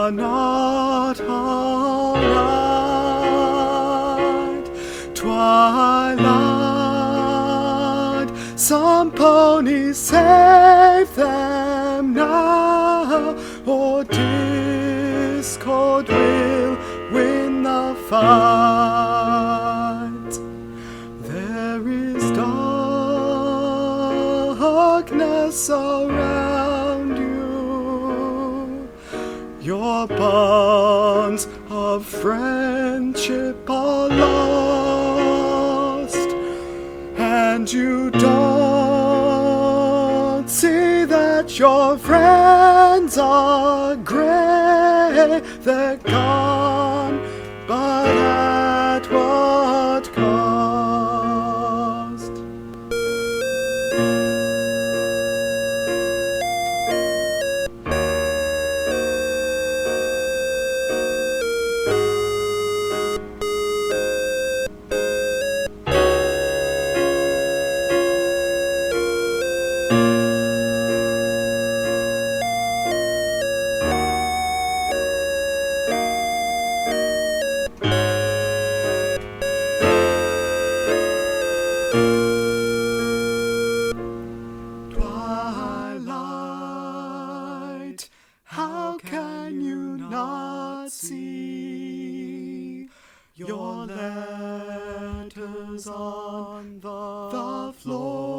are not alright. Twilight, some ponies save them now, or Discord will win the fight. There is darkness around you. Your bonds of friendship are lost, and you don't see that your friends are grey. They're gone, but at what cost? Twilight, how can you not see your letters on the floor?